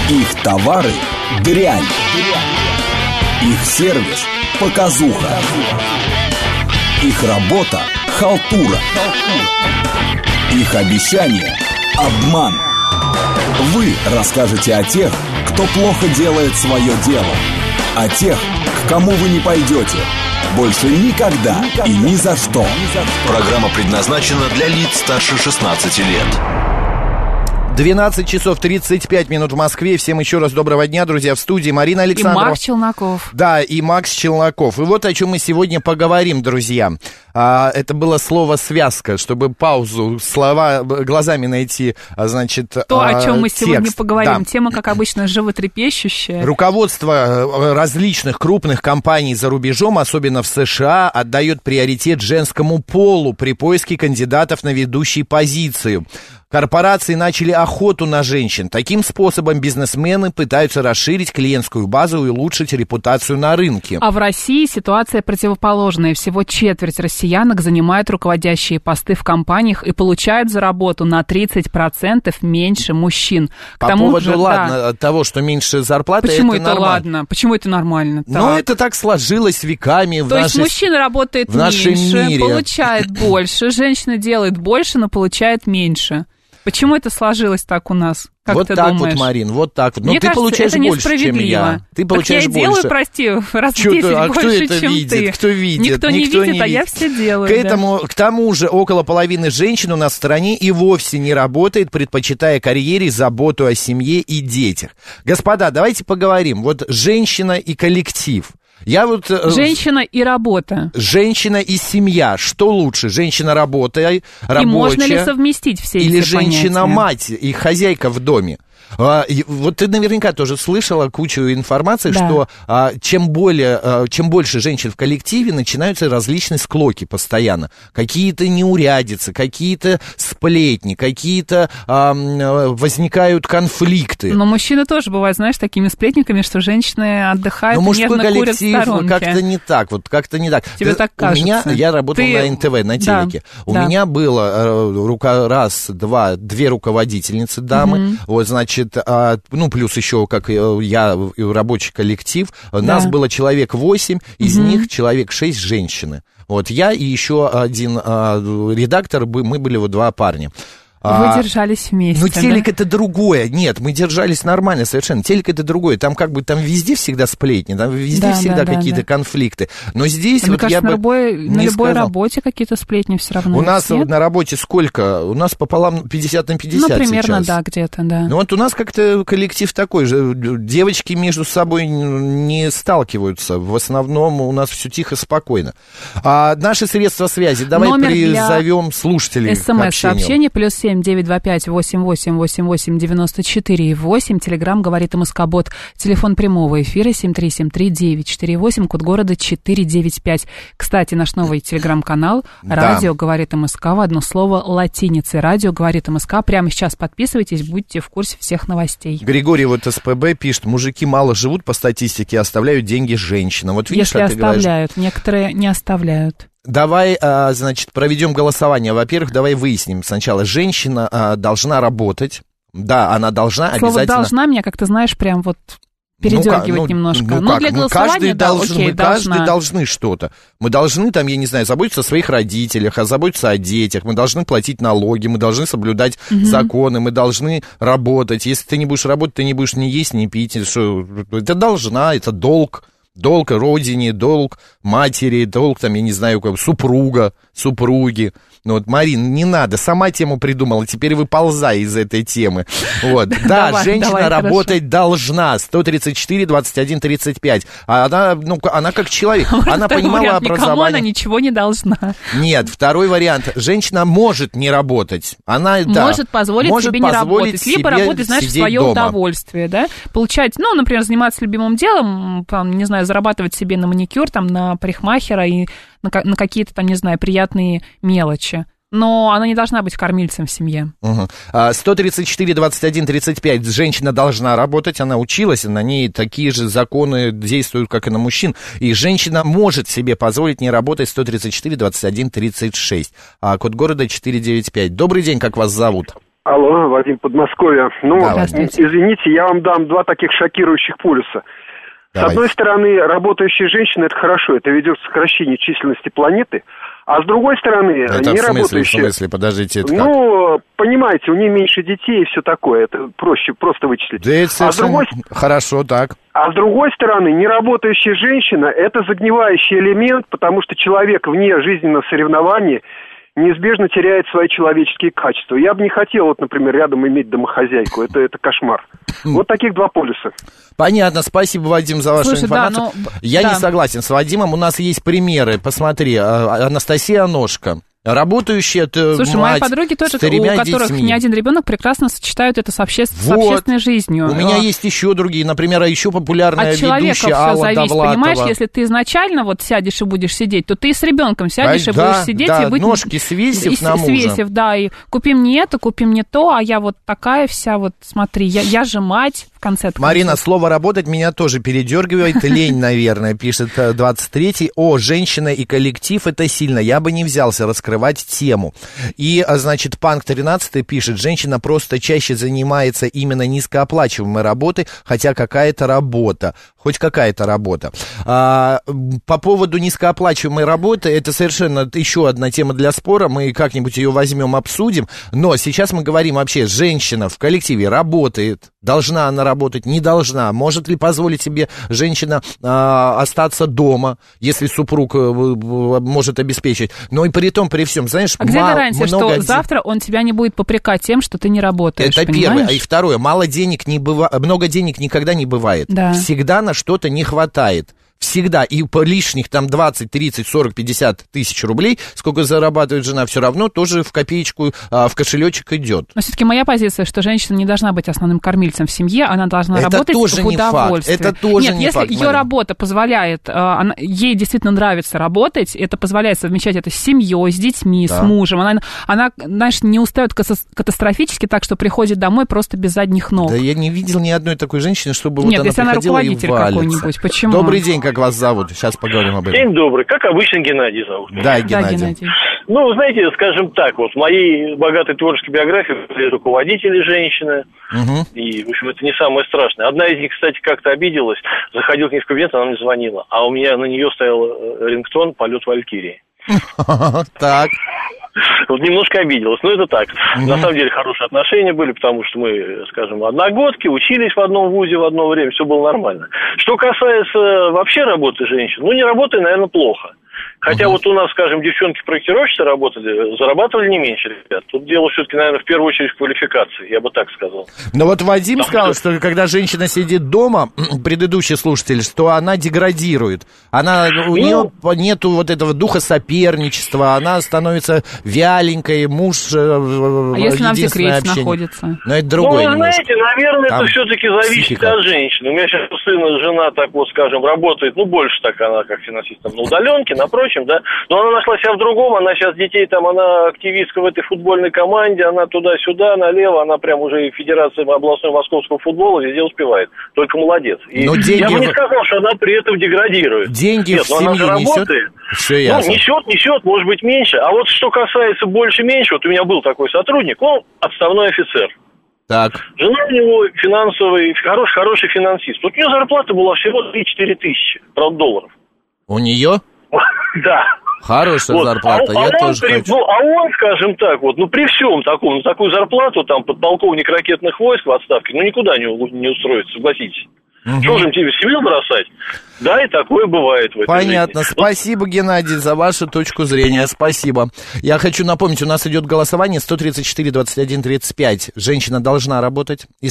Их товары – дрянь. Их сервис – показуха. Их работа – халтура. Их обещания – обман. Вы расскажете о тех, кто плохо делает свое дело. О тех, к кому вы не пойдете. Больше никогда и ни за что. Программа предназначена для лиц старше 16 лет. 12 часов 35 минут в Москве. Всем еще раз доброго дня, друзья. В студии Марина Александрова. И Макс Челноков. Да, и Макс Челноков. И вот о чем мы сегодня поговорим, друзья. Это было слово «связка», чтобы паузу, слова глазами найти, значит, то, о чем мы сегодня текст. поговорим. Да. Тема, как обычно, животрепещущая. Руководство различных крупных компаний за рубежом, особенно в США, отдает приоритет женскому полу при поиске кандидатов на ведущие позиции. Корпорации начали охоту на женщин. Таким способом бизнесмены пытаются расширить клиентскую базу и улучшить репутацию на рынке. А в России ситуация противоположная. Всего четверть россиянок занимают руководящие посты в компаниях и получают за работу на 30% меньше мужчин. По поводу, ладно, того, что меньше зарплаты, почему это это нормально. ладно? Почему это нормально? Ну, это так сложилось веками. То есть мужчина работает меньше, получает больше, женщина делает больше, но получает меньше. Почему это сложилось так у нас? Как вот ты так думаешь? Вот, Марин, вот так вот. Но мне ты кажется, получаешь это больше, чем я. Ты получаешь так я больше. делаю, прости, раз в 10 больше, это чем видит? ты. Кто видит? Никто не видит, а я все делаю. К тому же, около половины женщин у нас в стране и вовсе не работает, предпочитая карьере заботу о семье и детях. Господа, давайте поговорим. Вот женщина и коллектив. Женщина и работа. Женщина и семья. Что лучше? Женщина рабочая, и можно ли совместить все эти или понятия? женщина-мать и хозяйка в доме? Вот ты наверняка тоже слышала кучу информации, да. Что чем больше женщин в коллективе, начинаются различные склоки постоянно. Какие-то неурядицы, какие-то сплетни, какие-то возникают конфликты. Но мужчины тоже бывают, знаешь, такими сплетниками, что женщины отдыхают, нервно курят в сторонке. Но мужской коллектив как-то не так, как-то не так. Тебе так кажется. Я работал на НТВ, на телеке. У меня было две руководительницы дамы, вот, значит, плюс еще, как я, рабочий коллектив, нас было человек 8, из них человек 6 женщины. Вот я и еще один редактор, мы были два парня. Вы держались вместе, но телек это другое. Нет, мы держались нормально совершенно. Телек это другое. Там там везде всегда сплетни, там везде всегда какие-то конфликты. Но здесь мне кажется, на любой работе какие-то сплетни все равно. У нас на работе сколько? У нас пополам 50 на 50 сейчас. Примерно, да, где-то, да. Ну вот у нас как-то коллектив такой же. Девочки между собой не сталкиваются. В основном у нас все тихо, спокойно. Наши средства связи. Давай призовем слушателей. СМС-сообщение +7 925 88 88 94 8. Телеграм говорит МСК-бот. Телефон прямого эфира 7373948, код города 495. Кстати, наш новый телеграм-канал «Радио говорит МСК» в одно слово латиницей. «Радио говорит МСК». Прямо сейчас подписывайтесь, будьте в курсе всех новостей. Григорий СПБ пишет: мужики мало живут по статистике, оставляют деньги женщинам. Вот видишь, если оставляют, некоторые не оставляют. Давай, значит, проведем голосование. Во-первых, давай выясним сначала. Женщина должна работать. Да, она должна обязательно. Слово «должна» меня, как ты знаешь, прям вот передергивать немножко. Но для голосования, каждый должны что-то. Мы должны, я не знаю, заботиться о своих родителях, заботиться о детях, мы должны платить налоги, мы должны соблюдать законы, мы должны работать. Если ты не будешь работать, ты не будешь ни есть, ни пить. Это должна, это долг. Долг родине, долг матери, долг, я не знаю, супруги. Ну вот, Марин, не надо, сама тему придумала, теперь выползай из этой темы. Вот. Да, женщина работать должна. 134, 21, 35. А она как человек. Она понимала образование. Никому она ничего не должна. Нет, второй вариант. Женщина может не работать. Она, может позволить себе не работать. Либо работать, знаешь, в свое удовольствие, да? Получать, например, заниматься любимым делом, не знаю, зарабатывать себе на маникюр, на парикмахера и на какие-то, не знаю, приятные мелочи. Но она не должна быть кормильцем в семье. 134, 21, 35. Женщина должна работать, она училась, на ней такие же законы действуют, как и на мужчин. И женщина может себе позволить не работать. 134, 21, 36. Код города 495. Добрый день, как вас зовут? Алло, Вадим, Подмосковье. Ну, Да, извините, я вам дам два таких шокирующих полюса. С Давайте. одной стороны, работающая женщина – это хорошо, это ведет к сокращению численности планеты. А с другой стороны, Это не в работающая... смысле, подождите, это как? Ну, понимаете, у нее меньше детей и все такое, это проще просто вычислить. Да это совершенно... Хорошо, так. А с другой стороны, неработающая женщина – это загнивающий элемент, потому что человек вне жизненного соревнования неизбежно теряет свои человеческие качества. Я бы не хотел, вот, например, рядом иметь домохозяйку. Это кошмар. Вот таких два полюса. Понятно, спасибо, Вадим, за вашу информацию. Я не согласен с Вадимом, у нас есть примеры. Посмотри, Анастасия Ножка. Работающая Слушай, мои подруги тоже, у которых детьми. ни один ребенок, прекрасно сочетают это с общественной жизнью. У меня есть еще другие, например, еще популярная от ведущая Алла зависит, Довлатова. понимаешь, если ты изначально вот сядешь и будешь сидеть, то ты и с ребенком сядешь и будешь сидеть и быть... ножки свесив на мужа. Свесив, да, и купи мне это, купи мне то, а я вот такая вся, вот смотри, я же мать в конце-то. Марина, слово «работать» меня тоже передергивает, лень, наверное, пишет 23-й. Женщина и коллектив, это сильно, я бы не взялся раскрывать тему. И, значит, Панк 13 пишет, женщина просто чаще занимается именно низкооплачиваемой работой, хотя какая-то работа, хоть какая-то работа. По поводу низкооплачиваемой работы, это совершенно еще одна тема для спора, мы как-нибудь ее возьмем, обсудим, но сейчас мы говорим вообще, женщина в коллективе работает, должна она работать, не должна, может ли позволить себе женщина остаться дома, если супруг может обеспечить, но и при том, при всем, знаешь, где гарантия, что завтра он тебя не будет попрекать тем, что ты не работаешь, это понимаешь? Первое. И второе, много денег никогда не бывает. Да. Всегда на что-то не хватает. Всегда. И по лишних там 20, 30, 40, 50 тысяч рублей, сколько зарабатывает жена, все равно тоже в копеечку, в кошелечек идет. Но все-таки моя позиция, что женщина не должна быть основным кормильцем в семье, она должна работать в удовольствие. Это тоже не факт. Если ее работа позволяет, ей действительно нравится работать, это позволяет совмещать это с семьей, с детьми, с мужем. Она, знаешь, не устает катастрофически, так что приходит домой просто без задних ног. Да я не видел ни одной такой женщины, чтобы Нет, вот если она приходила и руководитель валится. какой-нибудь, почему? Добрый день, как вас зовут? Сейчас поговорим об этом. День добрый. Как обычно, Геннадий зовут. Да, Геннадий. Ну, знаете, скажем так, вот в моей богатой творческой биографии были руководители женщины, и, в общем, это не самое страшное. Одна из них, кстати, как-то обиделась, заходил к ней в кабинет, она мне звонила, а у меня на нее стоял рингтон «Полет Валькирии». Так. Вот немножко обиделась, но это так. На самом деле хорошие отношения были, потому что мы, скажем, одногодки, учились в одном вузе в одно время, все было нормально. Что касается вообще работы женщин, ну, не работая, наверное, плохо. Хотя вот у нас, скажем, девчонки-проектировщицы работали, зарабатывали не меньше, ребят. Тут дело все-таки, наверное, в первую очередь в квалификации, я бы так сказал. Но вот Вадим сказал, что когда женщина сидит дома, предыдущий слушатель, что она деградирует. У нее нету вот этого духа соперничества, она становится вяленькой, муж а если она в декрете находится? Но это другое. Ну, знаете, наверное, это все-таки зависит психика. от женщины. У меня сейчас у сына жена, так вот, скажем, работает, ну, больше так она, как финансист, там, на удаленке, на прочем, да, но она нашла себя в другом, она сейчас детей там, она активистка в этой футбольной команде, она туда-сюда, налево, она прям уже и Федерация областной московского футбола везде успевает, только молодец. И но деньги... я бы не сказал, что она при этом деградирует. Деньги нет, в семью она же работает. Все ясно. Ну, несет, может быть, меньше, а вот что касается больше-меньше, вот у меня был такой сотрудник, он отставной офицер. Так. Жена у него финансовый, хороший финансист. Вот у нее зарплата была всего 3-4 тысячи, правда, долларов. У нее? Да. Хорошая зарплата, я тоже хочу. Ну, а он, скажем так, вот, ну, при всем таком, такую зарплату, там, подполковник ракетных войск в отставке, ну, никуда не устроится, согласитесь. Что же тебе семью бросать? Да, и такое бывает в этой Понятно. жизни. Спасибо, Геннадий, за вашу точку зрения. Спасибо. Я хочу напомнить, у нас идет голосование 134-21-35. Женщина должна работать. И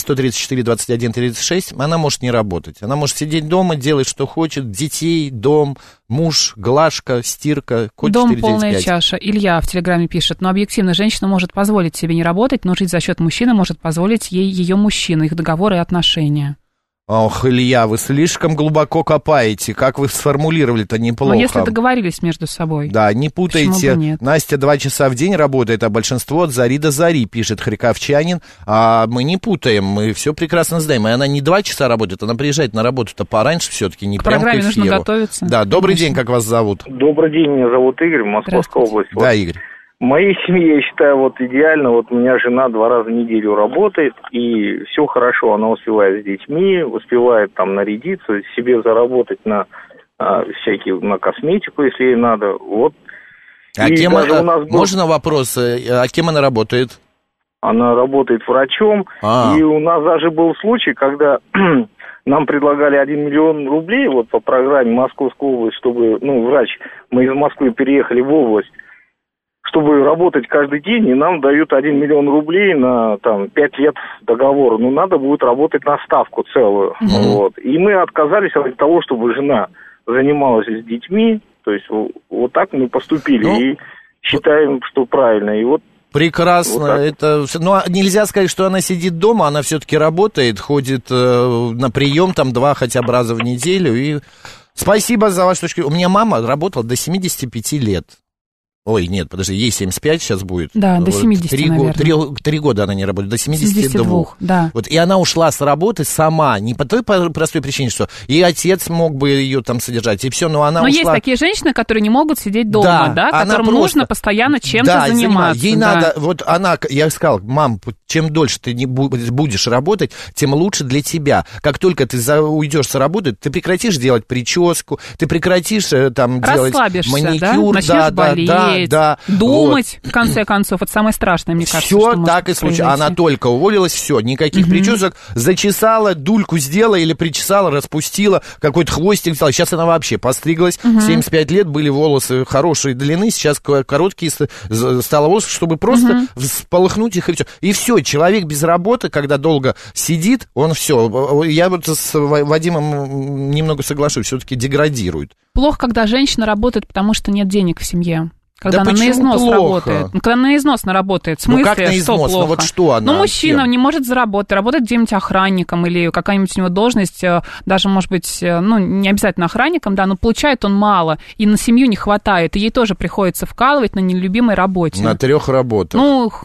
134-21-36 она может не работать. Она может сидеть дома, делать, что хочет. Детей, дом, муж, глажка, стирка. Код дом 495. полная чаша. Илья в Телеграме пишет, но объективно женщина может позволить себе не работать, но жить за счет мужчины может позволить ей ее мужчина, их договоры и отношения. Ох, Илья, вы слишком глубоко копаете. Как вы сформулировали-то неплохо. Но если договорились между собой. Да, не путайте. Настя 2 часа в день работает, а большинство от зари до зари, пишет харьковчанин. А мы не путаем, мы все прекрасно знаем. И она не 2 часа работает, она приезжает на работу-то пораньше все-таки, не прям к эфиру. Нужно готовиться. Да, добрый день, как вас зовут? Добрый день, меня зовут Игорь, Московская область. Да, Игорь. В моей семье, я считаю, вот идеально. Вот у меня жена 2 раза в неделю работает, и все хорошо. Она успевает с детьми, успевает там нарядиться, себе заработать на всякие, на косметику, если ей надо. Вот. А кем можно вопрос? А кем она работает? Она работает врачом. И у нас даже был случай, когда нам предлагали 1 миллион рублей вот по программе Московской области, чтобы, врач, мы из Москвы переехали в область, чтобы работать каждый день, и нам дают 1 миллион рублей на 5 лет договора. Надо будет работать на ставку целую. Вот. И мы отказались от того, чтобы жена занималась с детьми. То есть вот так мы поступили и считаем, что правильно. И вот прекрасно. Вот это все. Но нельзя сказать, что она сидит дома, она все-таки работает, ходит на прием 2 хотя бы раза в неделю. И спасибо за вашу точку. У меня мама работала до 75 лет. Ой, нет, подожди, ей 75 сейчас будет. Да, до 70, наверное. 3 года она не работает, до 72. Да. Вот, и она ушла с работы сама, не по той простой причине, что и отец мог бы ее там содержать, и все, но она ушла. Но есть такие женщины, которые не могут сидеть дома, да, которым нужно постоянно чем-то заниматься. Ей надо, вот она, я сказал, мам, чем дольше ты не будешь работать, тем лучше для тебя. Как только ты уйдешь с работы, ты прекратишь делать прическу, ты прекратишь там делать маникюр, начнешь болеть. Думать, в конце концов, это самое страшное, мне кажется. Все так и случилось. Она только уволилась, все, никаких причесок, зачесала, дульку сделала или причесала, распустила, какой-то хвостик сделала. Сейчас она вообще постриглась, 75 лет, были волосы хорошей длины, сейчас короткие стало волосы, чтобы просто всполыхнуть их, и все. И все, человек без работы, когда долго сидит, он все. Я вот с Вадимом немного соглашусь, все-таки деградирует. Плохо, когда женщина работает, потому что нет денег в семье. Когда она на износ работает. Когда она на износ работает. В смысле, как на износ? Что плохо? Вот что она? Мужчина не может заработать. Работает где-нибудь охранником или какая-нибудь у него должность, даже, может быть, не обязательно охранником, да, но получает он мало, и на семью не хватает. И ей тоже приходится вкалывать на нелюбимой работе. На 3 работах.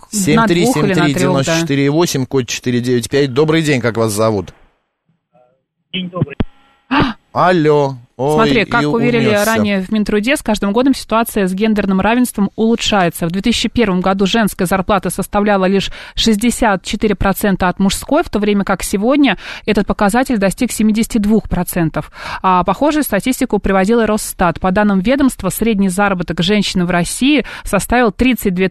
7373948, код 495. Добрый день, как вас зовут? День добрый. Алло. Смотри, как уверили ранее в Минтруде, с каждым годом ситуация с гендерным равенством улучшается. В 2001 году женская зарплата составляла лишь 64% от мужской, в то время как сегодня этот показатель достиг 72%. А похожую статистику приводил и Росстат. По данным ведомства, средний заработок женщины в России составил 32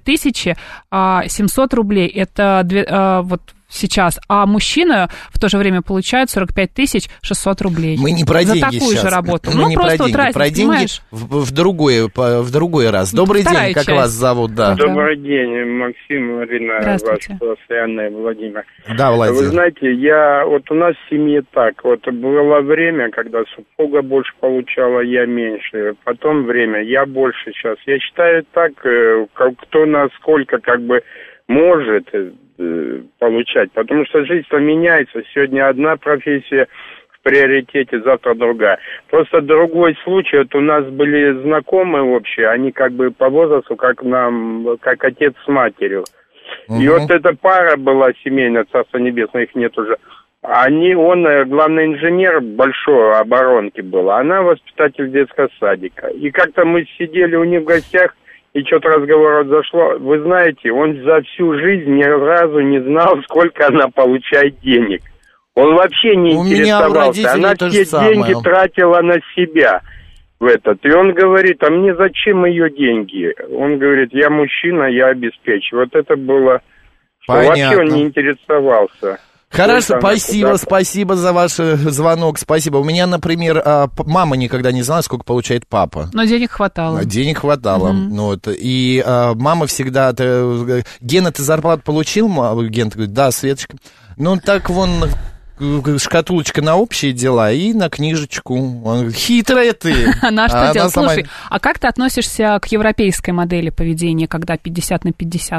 700 рублей. Это вот сейчас, а мужчина в то же время получает 45 600 рублей. Мы не про деньги за такую сейчас. же работу. Мы не просто про деньги, разница, про деньги в другой раз. Добрый день, как вас зовут? Да. Добрый день, Максим, Марина, ваш постоянный Владимир. Да, Владимир. Вы знаете, у нас в семье так, было время, когда супруга больше получала, я меньше, потом время, я больше сейчас. Я считаю так, кто насколько может получать, потому что жизнь-то меняется. Сегодня одна профессия в приоритете, завтра другая. Просто другой случай, у нас были знакомые общие, они по возрасту, как отец с матерью. И эта пара была семейная, Царство Небесное, их нет уже. Он главный инженер большой оборонки был, а она воспитатель детского садика. И как-то мы сидели у них в гостях, и что-то разговор зашло. Вы знаете, он за всю жизнь ни разу не знал, сколько она получает денег. Он вообще не интересовался. Она все деньги тратила на себя. И он говорит, а мне зачем ее деньги? Он говорит, я мужчина, я обеспечу. Вот это было... Вообще он не интересовался. Хорошо, спасибо за ваш звонок, спасибо. У меня, например, мама никогда не знала, сколько получает папа. Но денег хватало. Денег хватало. И мама всегда... Гена, ты зарплату получил? Ген говорит, да, Светочка. Так шкатулочка на общие дела и на книжечку. Хитрая ты. Она что делает? Слушай, а как ты относишься к европейской модели поведения, когда 50/50?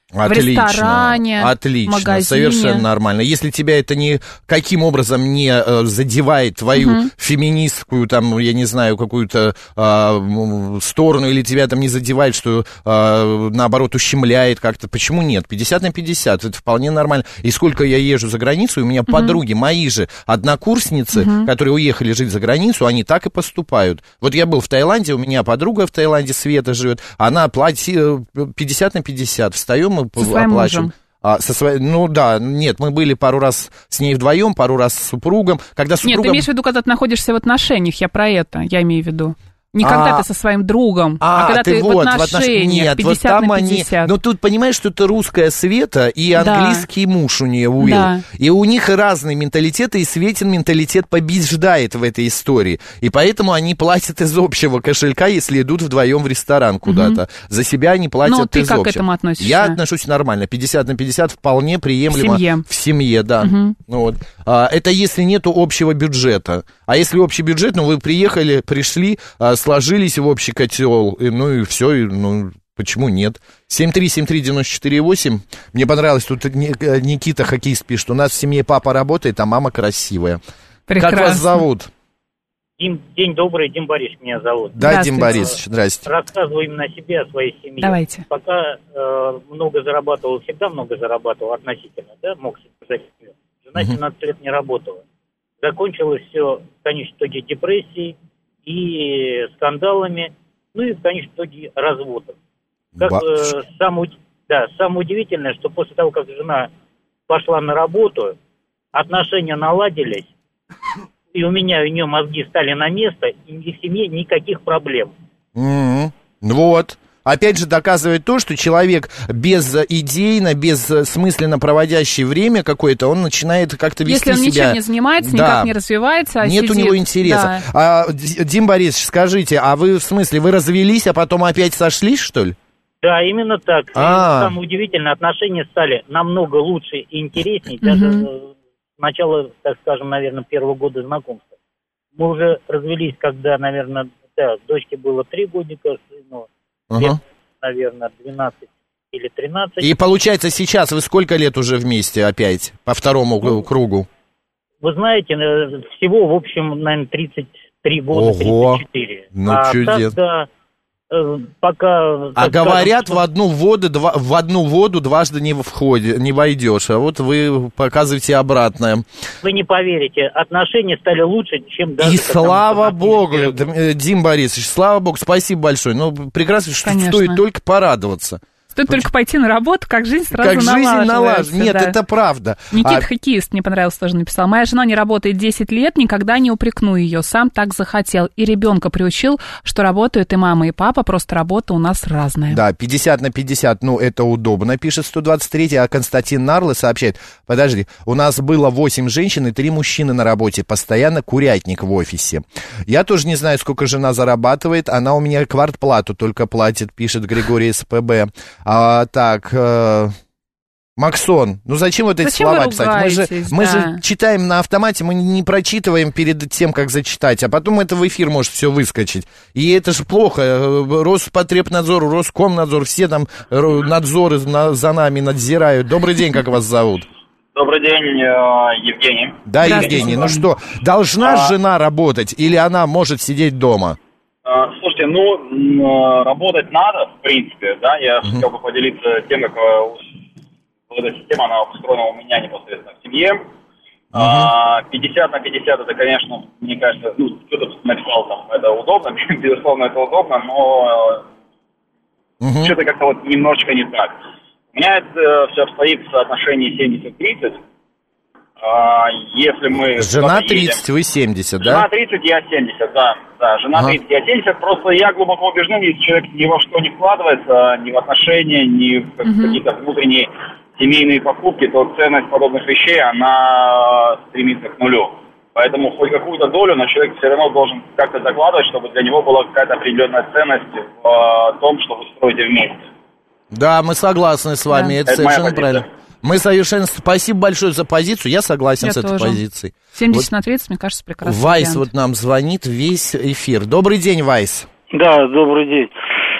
в ресторане, отлично, в магазине. Совершенно нормально. Если тебя это никаким образом не задевает твою феминистскую, там, я не знаю, какую-то сторону, или тебя там не задевает, что наоборот ущемляет как-то, почему нет? 50/50, это вполне нормально. И сколько я езжу за границу, у меня подруги, мои же однокурсницы, которые уехали жить за границу, они так и поступают. Вот я был в Таиланде, у меня подруга в Таиланде, Света живет, она платит 50/50, встаем, мы оплачиваем. Ну да, нет, мы были пару раз с ней вдвоем, пару раз с супругом. Когда супругом... Нет, ты имеешь в виду, когда ты находишься в отношениях, я про это, я имею в виду. Не когда ты со своим другом, когда ты в отношениях, 50/50. Но тут, понимаешь, что это русская Света и английский муж у нее, Уилл. Да. И у них разные менталитеты, и Светин менталитет побеждает в этой истории. И поэтому они платят из общего кошелька, если идут вдвоем в ресторан куда-то. За себя они платят из общего. Ну, ты как к этому относишься? Я отношусь нормально. 50/50 вполне приемлемо. В семье, да. Ну, вот. Это если нету общего бюджета. А если общий бюджет, ну, вы приехали, пришли, сложились в общий котел, ну и все, ну, почему нет? 7373948. Мне понравилось, тут Никита, хоккеист, пишет, у нас в семье папа работает, а мама красивая. Прекрасно. Как вас зовут? День добрый, Дим Борисович меня зовут. Да, Дим Борисович, здрасте. Рассказываю именно о себе, о своей семье. Давайте. Пока много зарабатывал, всегда много зарабатывал относительно, да, мог себе сказать. Жена 17 лет не работала. Закончилось все в конечном итоге депрессией и скандалами, ну и в конечном итоге разводом. Самое удивительное, что после того, как жена пошла на работу, отношения наладились, и у меня и у нее мозги стали на место, и в семье никаких проблем. Вот. Опять же доказывает то, что человек безидейно, бессмысленно проводящий время какое-то, он начинает как-то вести себя... Если он ничем не занимается, никак не развивается, а нет сидит. У него интереса. Да. Дим Борисович, скажите, а вы, в смысле, вы развелись, а потом опять сошлись, что ли? Да, именно так. Самое удивительное, отношения стали намного лучше и интереснее, даже с начала, так скажем, наверное, первого года знакомства. Мы уже развелись, когда, наверное, дочке было 3 годика, сыну... Лет, наверное, 12 или 13. И получается, сейчас вы сколько лет уже вместе опять, по второму кругу? Вы знаете, всего, в общем, наверное, 33 года, 34. Ну, чудесно. Пока... А говорят, в одну воду дважды не войдешь, а вот вы показываете обратное. Вы не поверите, отношения стали лучше, чем даже... И слава богу, Дим Борисович, слава богу, спасибо большое. Ну, прекрасно, что стоит только порадоваться. Стоит только пойти на работу, как жизнь сразу налаживается. Нет, это правда. Никита Хоккеист, мне понравилось, тоже написал. Моя жена не работает 10 лет, никогда не упрекну ее, сам так захотел. И ребенка приучил, что работают и мама, и папа, просто работа у нас разная. Да, 50/50, ну, это удобно, пишет 123, а Константин Нарлы сообщает, подожди, у нас было 8 женщин и 3 мужчины на работе, постоянно курятник в офисе. Я тоже не знаю, сколько жена зарабатывает, она у меня квартплату только платит, пишет Григорий СПБ. Максон, ну зачем вот эти слова писать? Мы же читаем на автомате, мы не прочитываем перед тем, как зачитать, а потом это в эфир может все выскочить. И это же плохо. Роспотребнадзор, Роскомнадзор, все там надзоры за нами надзирают. Добрый день, как вас зовут? Добрый день, Евгений. Да, Евгений, ну что, должна жена работать или она может сидеть дома? Слушайте, работать надо, в принципе, да, я хотел бы поделиться тем, как эта система, она устроена у меня непосредственно в семье. 50/50, это, конечно, мне кажется, кто-то написал там, это удобно, безусловно, это удобно, но что-то как-то вот немножечко не так. У меня это все обстоит в соотношении 70-30. Если мы... Жена 30, вы 70, да? Жена 30, я 70, да. Жена 30, я 70. Просто я глубоко убежден, если человек ни во что не вкладывается, ни в отношения, ни в какие-то внутренние семейные покупки, то ценность подобных вещей, она стремится к нулю. Поэтому хоть какую-то долю, но человек все равно должен как-то закладывать, чтобы для него была какая-то определенная ценность в том, что вы строите вместе. Да, мы согласны с вами, это совершенно правильно. Спасибо большое за позицию, я согласен с этой позицией. 70/30, мне кажется, прекрасно. Вайс вот нам звонит весь эфир. Добрый день, Вайс. Да, добрый день.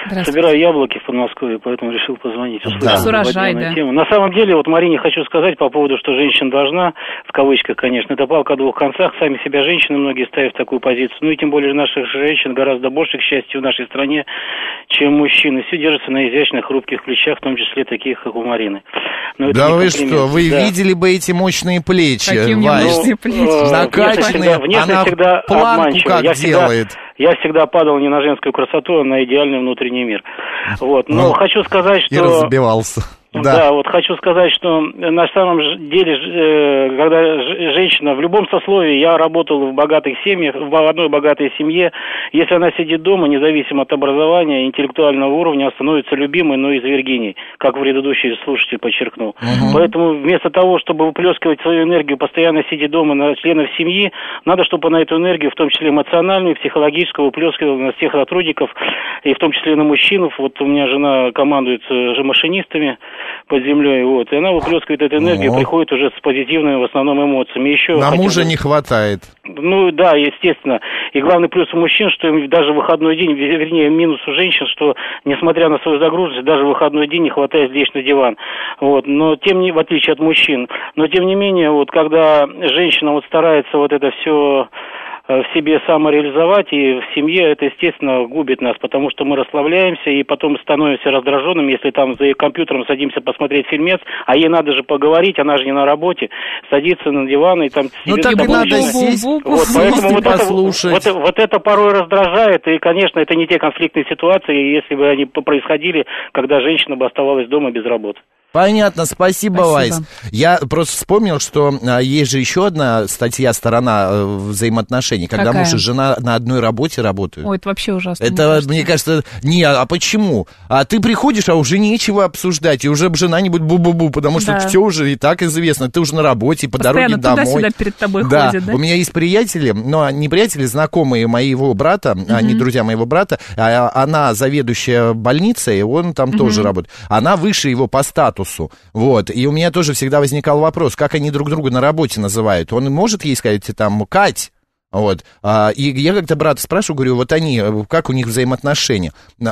Собираю яблоки в Подмосковье, поэтому решил позвонить. Да. Урожай, да. Тему. На самом деле, вот Марине хочу сказать по поводу, что женщина должна, в кавычках, конечно, это палка о двух концах, сами себя женщины многие ставят в такую позицию, ну и тем более наших женщин гораздо больше, к счастью, в нашей стране, чем мужчины. Все держатся на изящных, хрупких плечах, в том числе таких, как у Марины. Да вы что, вы видели бы эти мощные плечи? Какие мощные плечи? Накачанные, она всегда планку как делает. Я всегда падал не на женскую красоту, а на идеальный внутренний мир. Вот. Но хочу сказать, что... И разбивался. Да, вот хочу сказать, что на самом деле, когда женщина, в любом сословии, я работал в богатых семьях, в одной богатой семье, если она сидит дома, независимо от образования, интеллектуального уровня, становится любимой, но из Виргинии, как предыдущий слушатель подчеркнул. Поэтому вместо того, чтобы выплескивать свою энергию, постоянно сидя дома на членов семьи, надо, чтобы она эту энергию, в том числе эмоциональную, психологическую, выплескивала на всех сотрудников, и в том числе на мужчин. Вот у меня жена командует же машинистами под землей, вот, и она выплескивает эту энергию, приходит уже с позитивными в основном эмоциями. Еще на мужа не хватает. Ну да, естественно. И главный плюс у мужчин, что им даже в выходной день, вернее, минус у женщин, что несмотря на свою загруженность, даже в выходной день не хватает лечь на диван. Вот, но тем не, в отличие от мужчин. Но тем не менее, вот когда женщина вот старается вот это все в себе самореализовать, и в семье это, естественно, губит нас, потому что мы расслабляемся и потом становимся раздраженными, если там за компьютером садимся посмотреть фильмец, а ей надо же поговорить, она же не на работе, садится на диван и там... Ну так и надо сесть, вот, поэтому вот послушать. Вот это порой раздражает, и, конечно, это не те конфликтные ситуации, если бы они происходили, когда женщина бы оставалась дома без работы. Понятно, спасибо, Вайс. Я просто вспомнил, что есть же еще одна статья, сторона взаимоотношений, когда муж и жена на одной работе работают. Ой, это вообще ужасно. Это, мне кажется, а почему? А ты приходишь, а уже нечего обсуждать, и уже жена не будет бу-бу-бу, потому что все уже и так известно, ты уже на работе, по дороге домой. Постоянно туда-сюда перед тобой ходят, да? У меня есть приятели, но не приятели, знакомые моего брата, они друзья моего брата, она заведующая больницей, он там тоже работает. Она выше его по статусу. Вот, и у меня тоже всегда возникал вопрос, как они друг друга на работе называют. Он может ей сказать, там, Кать, вот, и я как-то брата спрашиваю, говорю, вот они, как у них взаимоотношения,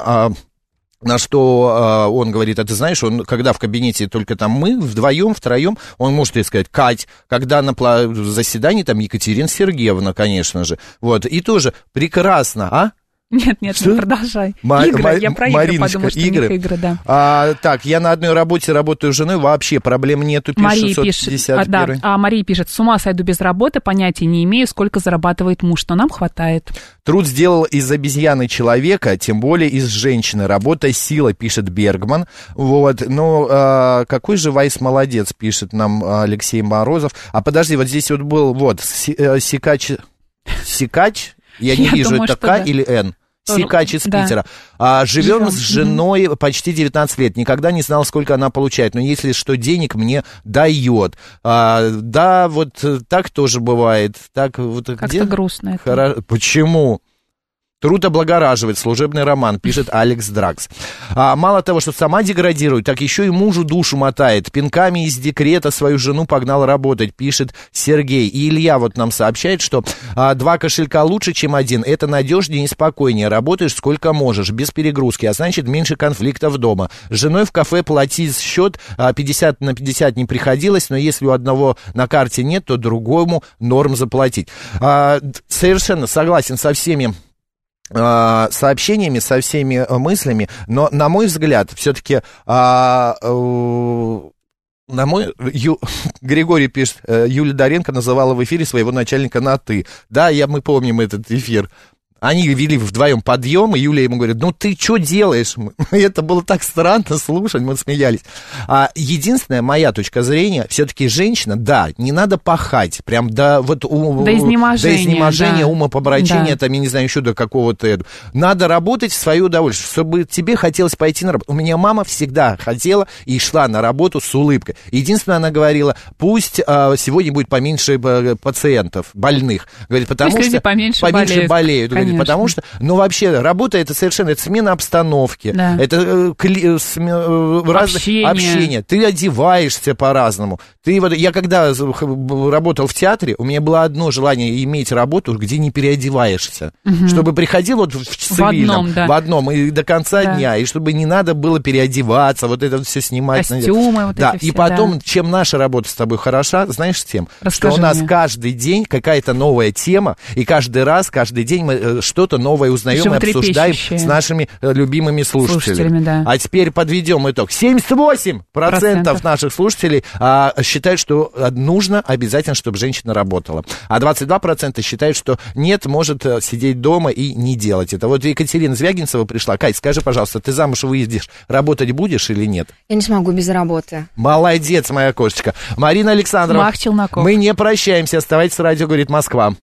на что он говорит, а ты знаешь, он, когда в кабинете только там мы, вдвоем, втроем, он может ей сказать, Кать, когда на заседании, там, Екатерина Сергеевна, конечно же, вот, и тоже прекрасно, а? Нет, не продолжай. Игры, я про игры подумала, что игры, да. Так, я на одной работе работаю с женой, вообще проблем нету, пишет 651. Мария пишет, с ума сойду без работы, понятия не имею, сколько зарабатывает муж, но нам хватает. Труд сделал из обезьяны человека, тем более из женщины. Работа сила, пишет Бергман. Вот, ну, какой же Вайс молодец, пишет нам Алексей Морозов. А подожди, вот здесь вот был, вот, Сикач? Я не вижу, думаю, это К или Н. Сикач из Питера. Живем с женой почти 19 лет. Никогда не знал, сколько она получает. Но если что, денег мне дает. Да, вот так тоже бывает. Так, вот, как-то грустно. Почему? Труд облагораживает, служебный роман, пишет Алекс Дракс. Мало того, что сама деградирует, так еще и мужу душу мотает. Пинками из декрета свою жену погнал работать, пишет Сергей. И Илья вот нам сообщает, что 2 кошелька лучше, чем 1. Это надежнее и спокойнее. Работаешь сколько можешь, без перегрузки, а значит меньше конфликтов дома. С женой в кафе платить счет 50 на 50 не приходилось, но если у одного на карте нет, то другому норм заплатить. Совершенно согласен со всеми сообщениями, со всеми мыслями, но, на мой взгляд, все-таки Григорий пишет, Юлия Доренко называла в эфире своего начальника на «ты». Да, мы помним этот эфир. Они вели вдвоем подъем, и Юля ему говорит, ну ты что делаешь? Это было так странно слушать, мы смеялись. Единственная моя точка зрения, все-таки женщина, да, не надо пахать, прям до изнеможения, умопомрачения, там, я не знаю, еще до какого-то... Надо работать в свое удовольствие, чтобы тебе хотелось пойти на работу. У меня мама всегда хотела и шла на работу с улыбкой. Единственное, она говорила, пусть сегодня будет поменьше пациентов, больных. Говорит, потому что поменьше болеют. Конечно. Потому что, ну, вообще, работа это совершенно, это смена обстановки, да. это общение. Ты одеваешься по-разному. Я когда работал в театре, у меня было одно желание иметь работу, где не переодеваешься. Чтобы приходил вот в цивильном, в одном, и до конца дня, и чтобы не надо было переодеваться, вот это все снимать. Костюмы вот эти все, и потом, чем наша работа с тобой хороша, знаешь, тем, что у нас каждый день какая-то новая тема, и каждый день мы что-то новое узнаем и обсуждаем с нашими любимыми слушателями. Да. А теперь подведем итог. 78% наших слушателей считают, что нужно обязательно, чтобы женщина работала. А 22% считают, что нет, может сидеть дома и не делать это. Вот Екатерина Звягинцева пришла. Кать, скажи, пожалуйста, ты замуж выйдешь, работать будешь или нет? Я не смогу без работы. Молодец, моя кошечка. Марина Александрова. Мах Челноков. Мы не прощаемся. Оставайтесь с радио, говорит Москва.